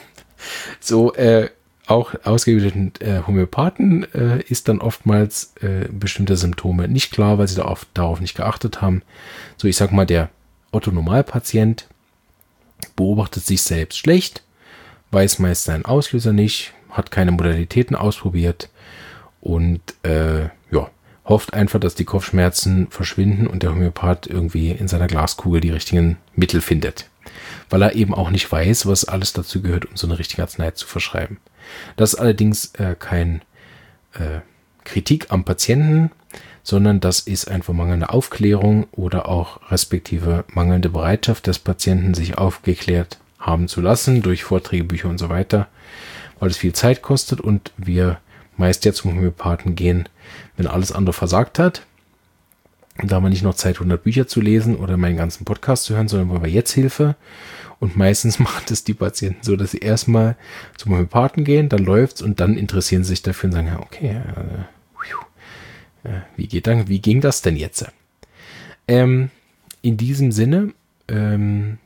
so, äh, auch ausgebildeten äh, Homöopathen äh, ist dann oftmals äh, bestimmte Symptome nicht klar, weil sie da oft darauf nicht geachtet haben. So, ich sag mal, der Otto-Normalpatient beobachtet sich selbst schlecht, weiß meist seinen Auslöser nicht, hat keine Modalitäten ausprobiert und äh, ja, hofft einfach, dass die Kopfschmerzen verschwinden und der Homöopath irgendwie in seiner Glaskugel die richtigen Mittel findet. Weil er eben auch nicht weiß, was alles dazu gehört, um so eine richtige Arznei zu verschreiben. Das ist allerdings äh, kein äh, Kritik am Patienten, sondern das ist einfach mangelnde Aufklärung oder auch respektive mangelnde Bereitschaft des Patienten, sich aufgeklärt haben zu lassen durch Vorträge, Bücher und so weiter, weil es viel Zeit kostet und wir meist ja zum Homöopathen gehen, wenn alles andere versagt hat. Und da haben wir nicht noch Zeit, hundert Bücher zu lesen oder meinen ganzen Podcast zu hören, sondern wollen wir jetzt Hilfe. Und meistens macht es die Patienten so, dass sie erstmal zum Homöopathen gehen, dann läuft's und dann interessieren sie sich dafür und sagen, ja, okay, äh, äh, wie geht dann, wie ging das denn jetzt? Ähm, in diesem Sinne ähm,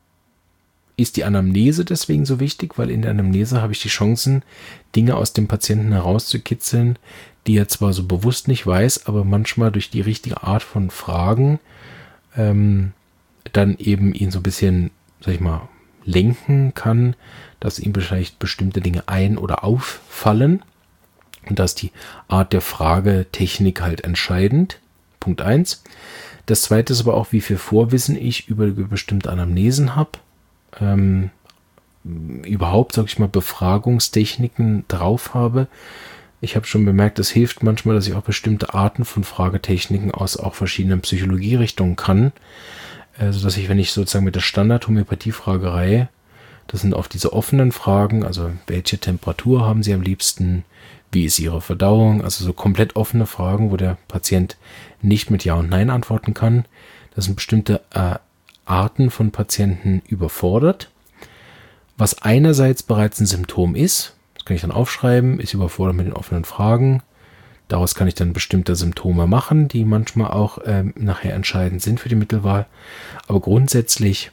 ist die Anamnese deswegen so wichtig, weil in der Anamnese habe ich die Chancen, Dinge aus dem Patienten herauszukitzeln, die er zwar so bewusst nicht weiß, aber manchmal durch die richtige Art von Fragen ähm, dann eben ihn so ein bisschen, sag ich mal, lenken kann, dass ihm vielleicht bestimmte Dinge ein- oder auffallen und dass die Art der Fragetechnik halt entscheidend. Punkt eins. Das zweite ist aber auch, wie viel Vorwissen ich über, über bestimmte Anamnesen habe. Ähm, überhaupt, sag ich mal, Befragungstechniken drauf habe. Ich habe schon bemerkt, es hilft manchmal, dass ich auch bestimmte Arten von Fragetechniken aus auch verschiedenen Psychologierichtungen kann. Also, dass ich, wenn ich sozusagen mit der Standard-Homöopathie-Fragerei, das sind oft diese offenen Fragen, also welche Temperatur haben Sie am liebsten, wie ist Ihre Verdauung, also so komplett offene Fragen, wo der Patient nicht mit Ja und Nein antworten kann. Das sind bestimmte äh, Arten von Patienten überfordert, was einerseits bereits ein Symptom ist, das kann ich dann aufschreiben, ist überfordert mit den offenen Fragen. Daraus kann ich dann bestimmte Symptome machen, die manchmal auch ähm, nachher entscheidend sind für die Mittelwahl. Aber grundsätzlich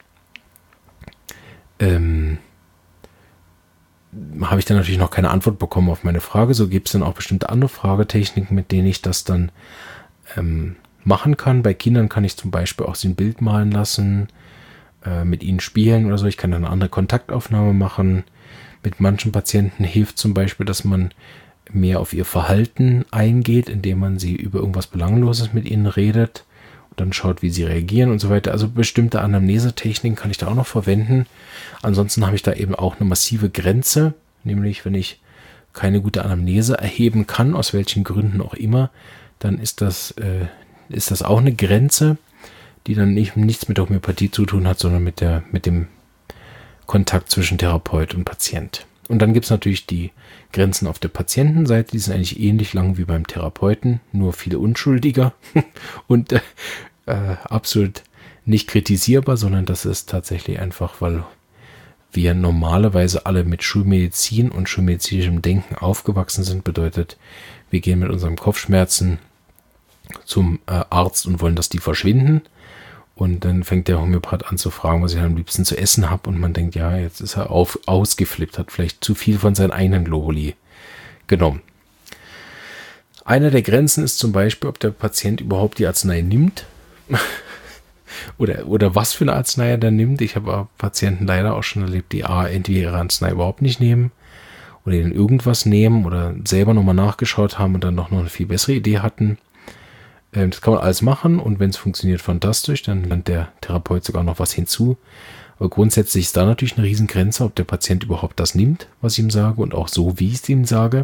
ähm, habe ich dann natürlich noch keine Antwort bekommen auf meine Frage. So gibt es dann auch bestimmte andere Fragetechniken, mit denen ich das dann ähm, machen kann. Bei Kindern kann ich zum Beispiel auch sie ein Bild malen lassen, äh, mit ihnen spielen oder so. Ich kann dann eine andere Kontaktaufnahme machen. Mit manchen Patienten hilft zum Beispiel, dass man mehr auf ihr Verhalten eingeht, indem man sie über irgendwas Belangloses mit ihnen redet und dann schaut, wie sie reagieren und so weiter. Also bestimmte Anamnesetechniken kann ich da auch noch verwenden. Ansonsten habe ich da eben auch eine massive Grenze, nämlich wenn ich keine gute Anamnese erheben kann, aus welchen Gründen auch immer, dann ist das, äh, ist das auch eine Grenze, die dann nicht, nichts mit der Homöopathie zu tun hat, sondern mit, der, mit dem Kontakt zwischen Therapeut und Patient. Und dann gibt es natürlich die Grenzen auf der Patientenseite, die sind eigentlich ähnlich lang wie beim Therapeuten, nur viel unschuldiger und äh, äh, absolut nicht kritisierbar, sondern das ist tatsächlich einfach, weil wir normalerweise alle mit Schulmedizin und schulmedizinischem Denken aufgewachsen sind, bedeutet, wir gehen mit unseren Kopfschmerzen zum äh, Arzt und wollen, dass die verschwinden. Und dann fängt der Homöopath an zu fragen, was ich am liebsten zu essen habe. Und man denkt, ja, jetzt ist er auf, ausgeflippt, hat vielleicht zu viel von seinen eigenen Globuli genommen. Eine der Grenzen ist zum Beispiel, ob der Patient überhaupt die Arznei nimmt. oder, oder was für eine Arznei er dann nimmt. Ich habe Patienten leider auch schon erlebt, die A, entweder ihre Arznei überhaupt nicht nehmen oder ihnen irgendwas nehmen oder selber nochmal nachgeschaut haben und dann noch, noch eine viel bessere Idee hatten. Das kann man alles machen und wenn es funktioniert, fantastisch, dann lernt der Therapeut sogar noch was hinzu. Aber grundsätzlich ist da natürlich eine Riesengrenze, ob der Patient überhaupt das nimmt, was ich ihm sage und auch so, wie ich es ihm sage.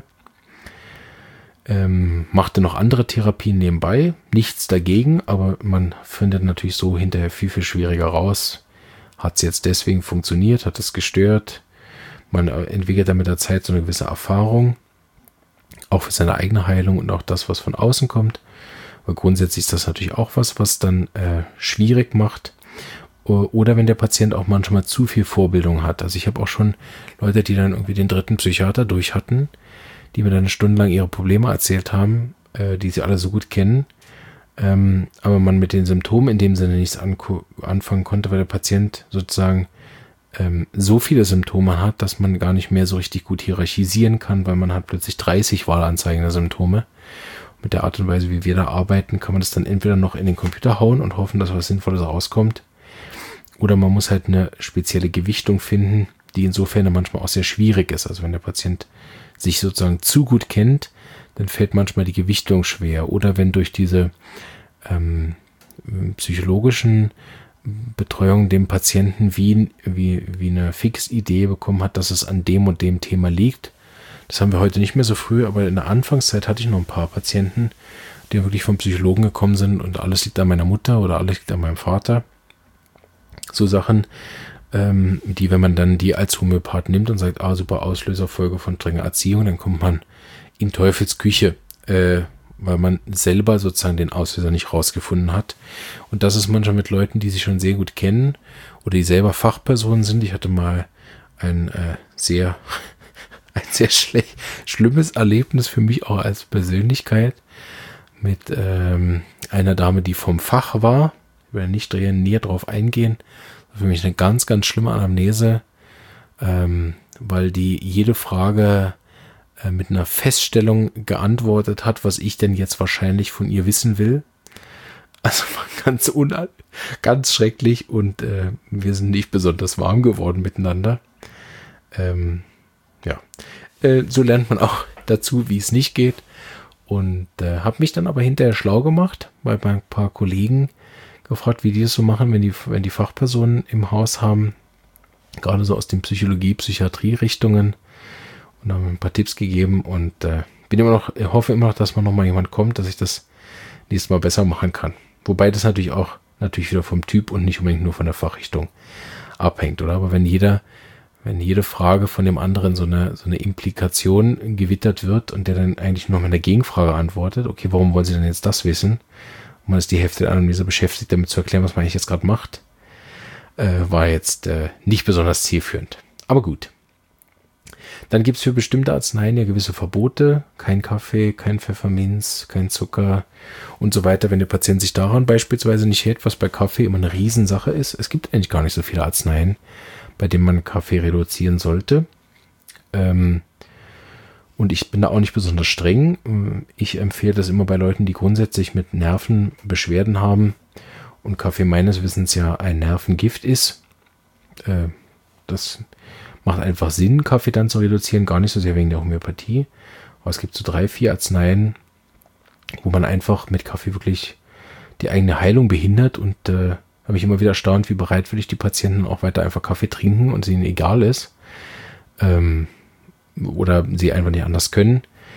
Ähm, macht er noch andere Therapien nebenbei, nichts dagegen, aber man findet natürlich so hinterher viel, viel schwieriger raus. Hat es jetzt deswegen funktioniert, hat es gestört. Man entwickelt dann mit der Zeit so eine gewisse Erfahrung, auch für seine eigene Heilung und auch das, was von außen kommt. Aber grundsätzlich ist das natürlich auch was, was dann äh, schwierig macht. Oder wenn der Patient auch manchmal zu viel Vorbildung hat. Also ich habe auch schon Leute, die dann irgendwie den dritten Psychiater durch hatten, die mir dann stundenlang ihre Probleme erzählt haben, äh, die sie alle so gut kennen. Ähm, aber man mit den Symptomen in dem Sinne nichts anfangen konnte, weil der Patient sozusagen ähm, so viele Symptome hat, dass man gar nicht mehr so richtig gut hierarchisieren kann, weil man hat plötzlich dreißig Wahlanzeigen der Symptome. Mit der Art und Weise, wie wir da arbeiten, kann man das dann entweder noch in den Computer hauen und hoffen, dass was Sinnvolles rauskommt. Oder man muss halt eine spezielle Gewichtung finden, die insofern manchmal auch sehr schwierig ist. Also wenn der Patient sich sozusagen zu gut kennt, dann fällt manchmal die Gewichtung schwer. Oder wenn durch diese ähm, psychologischen Betreuung dem Patienten wie, wie, wie eine Fixidee bekommen hat, dass es an dem und dem Thema liegt. Das haben wir heute nicht mehr so früh, aber in der Anfangszeit hatte ich noch ein paar Patienten, die wirklich vom Psychologen gekommen sind und alles liegt an meiner Mutter oder alles liegt an meinem Vater. So Sachen, ähm, die, wenn man dann die als Homöopath nimmt und sagt, ah, super Auslöserfolge von strenger Erziehung, dann kommt man in Teufelsküche, äh, weil man selber sozusagen den Auslöser nicht rausgefunden hat. Und das ist manchmal mit Leuten, die sich schon sehr gut kennen oder die selber Fachpersonen sind. Ich hatte mal ein äh, sehr... ein sehr schlecht, schlimmes Erlebnis für mich auch als Persönlichkeit mit ähm, einer Dame, die vom Fach war. Ich werde nicht näher drauf eingehen. Für mich eine ganz, ganz schlimme Anamnese, ähm, weil die jede Frage äh, mit einer Feststellung geantwortet hat, was ich denn jetzt wahrscheinlich von ihr wissen will. Also war ganz, un- ganz schrecklich und äh, wir sind nicht besonders warm geworden miteinander. Ähm, Ja, äh, so lernt man auch dazu, wie es nicht geht. Und äh, habe mich dann aber hinterher schlau gemacht, bei ein paar Kollegen gefragt, wie die das so machen, wenn die, wenn die Fachpersonen im Haus haben, gerade so aus den Psychologie-, Psychiatrie-Richtungen. Und haben mir ein paar Tipps gegeben und äh, bin immer noch, ich hoffe immer noch, dass mal noch mal jemand kommt, dass ich das nächstes Mal besser machen kann. Wobei das natürlich auch natürlich wieder vom Typ und nicht unbedingt nur von der Fachrichtung abhängt, oder? Aber wenn jeder Wenn jede Frage von dem anderen so eine, so eine Implikation gewittert wird und der dann eigentlich nur mit einer Gegenfrage antwortet, okay, warum wollen Sie denn jetzt das wissen? Und man ist die Hälfte der Analyse beschäftigt, damit zu erklären, was man eigentlich jetzt gerade macht, äh, war jetzt äh, nicht besonders zielführend. Aber gut. Dann gibt es für bestimmte Arzneien ja gewisse Verbote. Kein Kaffee, kein Pfefferminz, kein Zucker und so weiter. Wenn der Patient sich daran beispielsweise nicht hält, was bei Kaffee immer eine Riesensache ist. Es gibt eigentlich gar nicht so viele Arzneien, bei dem man Kaffee reduzieren sollte. Ähm, Und ich bin da auch nicht besonders streng. Ich empfehle das immer bei Leuten, die grundsätzlich mit Nervenbeschwerden haben und Kaffee meines Wissens ja ein Nervengift ist. Äh, das macht einfach Sinn, Kaffee dann zu reduzieren, gar nicht so sehr wegen der Homöopathie. Aber es gibt so drei, vier Arzneien, wo man einfach mit Kaffee wirklich die eigene Heilung behindert, und äh, habe ich immer wieder erstaunt, wie bereitwillig die Patienten auch weiter einfach Kaffee trinken und es ihnen egal ist. Ähm, oder sie einfach nicht anders können.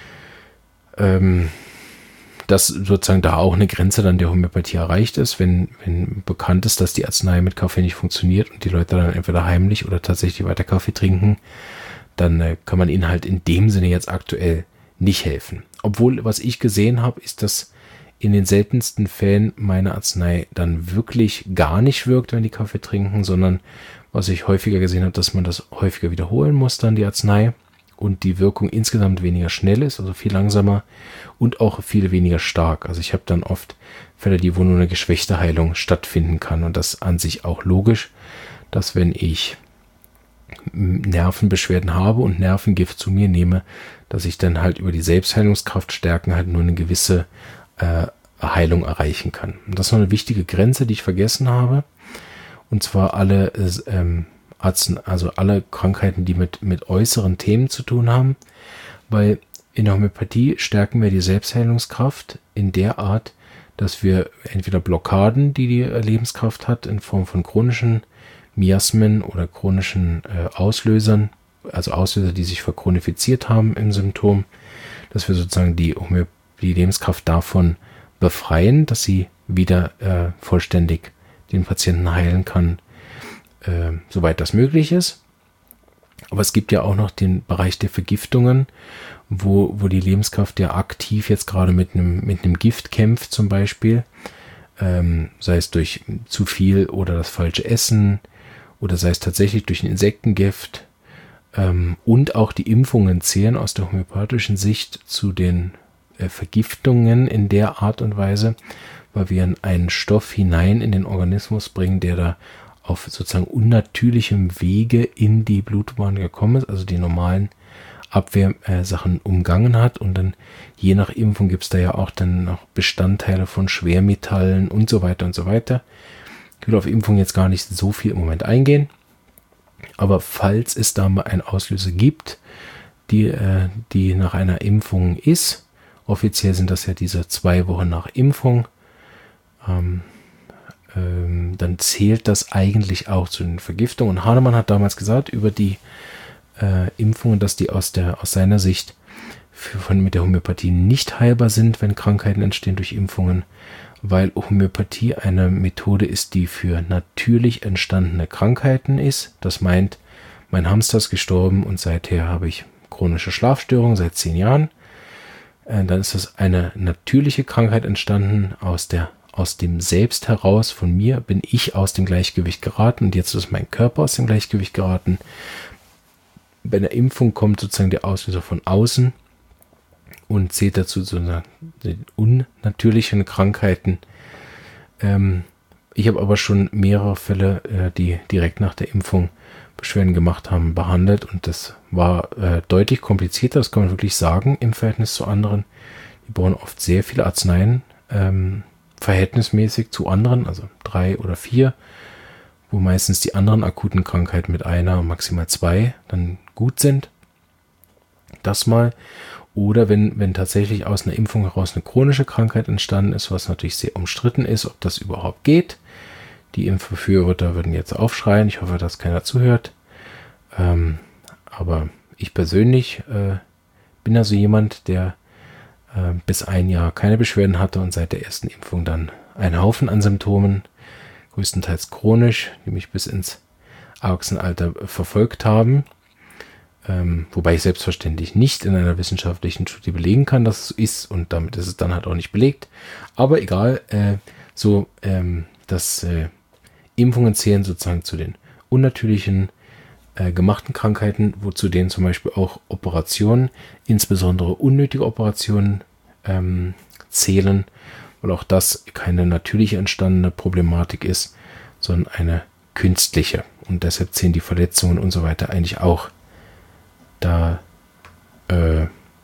Ähm, dass sozusagen da auch eine Grenze dann der Homöopathie erreicht ist, wenn, wenn bekannt ist, dass die Arznei mit Kaffee nicht funktioniert und die Leute dann entweder heimlich oder tatsächlich weiter Kaffee trinken, dann äh, kann man ihnen halt in dem Sinne jetzt aktuell nicht helfen. Obwohl, was ich gesehen habe, ist, dass in den seltensten Fällen meine Arznei dann wirklich gar nicht wirkt, wenn die Kaffee trinken, sondern was ich häufiger gesehen habe, dass man das häufiger wiederholen muss, dann die Arznei, und die Wirkung insgesamt weniger schnell ist, also viel langsamer und auch viel weniger stark. Also ich habe dann oft Fälle, die wo nur eine geschwächte Heilung stattfinden kann, und das an sich auch logisch, dass wenn ich Nervenbeschwerden habe und Nervengift zu mir nehme, dass ich dann halt über die Selbstheilungskraft stärken halt nur eine gewisse äh, Heilung erreichen kann. Und das ist noch eine wichtige Grenze, die ich vergessen habe, und zwar alle ähm, Arzen, also alle Krankheiten, die mit, mit äußeren Themen zu tun haben, weil in der Homöopathie stärken wir die Selbstheilungskraft in der Art, dass wir entweder Blockaden, die die Lebenskraft hat, in Form von chronischen Miasmen oder chronischen äh, Auslösern, also Auslöser, die sich verchronifiziert haben im Symptom, dass wir sozusagen die, Homö- die Lebenskraft davon befreien, dass sie wieder äh, vollständig den Patienten heilen kann, Äh, soweit das möglich ist. Aber es gibt ja auch noch den Bereich der Vergiftungen, wo, wo die Lebenskraft ja aktiv jetzt gerade mit einem mit einem Gift kämpft, zum Beispiel, ähm, sei es durch zu viel oder das falsche Essen oder sei es tatsächlich durch ein Insektengift, ähm, und auch die Impfungen zählen aus der homöopathischen Sicht zu den äh, Vergiftungen in der Art und Weise, weil wir einen Stoff hinein in den Organismus bringen, der da auf sozusagen unnatürlichem Wege in die Blutbahn gekommen ist, also die normalen Abwehrsachen äh, umgangen hat, und dann je nach Impfung gibt es da ja auch dann noch Bestandteile von Schwermetallen und so weiter und so weiter. Ich will auf Impfung jetzt gar nicht so viel im Moment eingehen, aber falls es da mal einen Auslöser gibt, die, äh, die nach einer Impfung ist, offiziell sind das ja diese zwei Wochen nach Impfung, ähm, dann zählt das eigentlich auch zu den Vergiftungen. Und Hahnemann hat damals gesagt über die äh, Impfungen, dass die aus, der, aus seiner Sicht für, von, mit der Homöopathie nicht heilbar sind, wenn Krankheiten entstehen durch Impfungen, weil Homöopathie eine Methode ist, die für natürlich entstandene Krankheiten ist. Das meint, mein Hamster ist gestorben und seither habe ich chronische Schlafstörungen seit zehn Jahren. Äh, dann ist das eine natürliche Krankheit entstanden aus der Aus dem Selbst heraus, von mir bin ich aus dem Gleichgewicht geraten und jetzt ist mein Körper aus dem Gleichgewicht geraten. Bei der Impfung kommt sozusagen der Auslöser von außen und zählt dazu sozusagen die unnatürlichen Krankheiten. Ähm, ich habe aber schon mehrere Fälle, äh, die direkt nach der Impfung Beschwerden gemacht haben, behandelt, und das war äh, deutlich komplizierter, das kann man wirklich sagen, im Verhältnis zu anderen. Die brauchen oft sehr viele Arzneien, ähm, verhältnismäßig zu anderen, also drei oder vier, wo meistens die anderen akuten Krankheiten mit einer, maximal zwei dann gut sind. Das mal. Oder wenn, wenn tatsächlich aus einer Impfung heraus eine chronische Krankheit entstanden ist, was natürlich sehr umstritten ist, ob das überhaupt geht. Die Impfbefürworter würden jetzt aufschreien. Ich hoffe, dass keiner zuhört. Ähm, aber ich persönlich äh, bin also jemand, der bis ein Jahr keine Beschwerden hatte und seit der ersten Impfung dann einen Haufen an Symptomen, größtenteils chronisch, die mich bis ins Erwachsenenalter verfolgt haben. Ähm, wobei ich selbstverständlich nicht in einer wissenschaftlichen Studie belegen kann, dass es so ist, und damit ist es dann halt auch nicht belegt. Aber egal, äh, so ähm, dass äh, Impfungen zählen sozusagen zu den unnatürlichen Äh, gemachten Krankheiten, wozu denen zum Beispiel auch Operationen, insbesondere unnötige Operationen, ähm, zählen, weil auch das keine natürlich entstandene Problematik ist, sondern eine künstliche. Und deshalb zählen die Verletzungen und so weiter eigentlich auch da äh,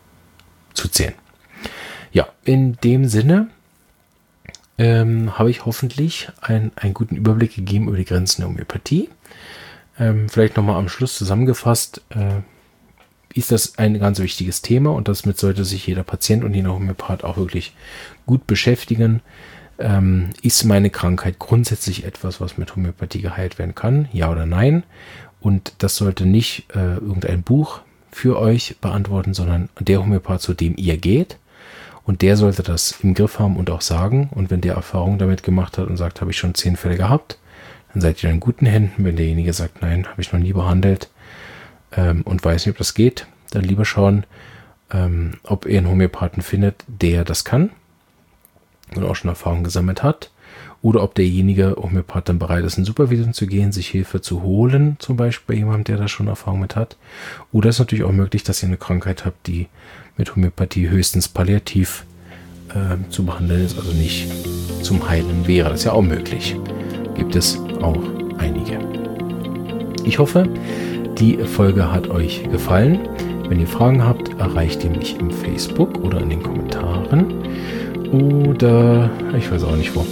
zu zählen. Ja, in dem Sinne ähm, habe ich hoffentlich ein, einen guten Überblick gegeben über die Grenzen der Homöopathie. Ähm, vielleicht nochmal am Schluss zusammengefasst, äh, ist das ein ganz wichtiges Thema und damit sollte sich jeder Patient und jeder Homöopath auch wirklich gut beschäftigen. Ähm, ist meine Krankheit grundsätzlich etwas, was mit Homöopathie geheilt werden kann? Ja oder nein? Und das sollte nicht äh, irgendein Buch für euch beantworten, sondern der Homöopath, zu dem ihr geht. Und der sollte das im Griff haben und auch sagen. Und wenn der Erfahrung damit gemacht hat und sagt, habe ich schon zehn Fälle gehabt, dann seid ihr in guten Händen. Wenn derjenige sagt, nein, habe ich noch nie behandelt ähm, und weiß nicht, ob das geht, dann lieber schauen, ähm, ob ihr einen Homöopathen findet, der das kann und auch schon Erfahrung gesammelt hat. Oder ob derjenige Homöopath dann bereit ist, in Supervision zu gehen, sich Hilfe zu holen, zum Beispiel bei jemandem, der da schon Erfahrung mit hat. Oder es ist natürlich auch möglich, dass ihr eine Krankheit habt, die mit Homöopathie höchstens palliativ äh, zu behandeln ist, also nicht zum Heilen wäre. Das ist ja auch möglich. Gibt es auch einige. Ich hoffe, die Folge hat euch gefallen. Wenn ihr Fragen habt, erreicht ihr mich im Facebook oder in den Kommentaren. Oder, ich weiß auch nicht wo.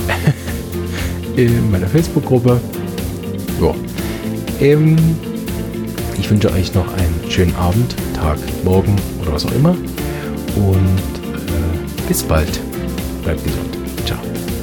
In meiner Facebook-Gruppe. Ja. Ähm, ich wünsche euch noch einen schönen Abend, Tag, Morgen oder was auch immer. Und äh, bis bald. Bleibt gesund. Ciao.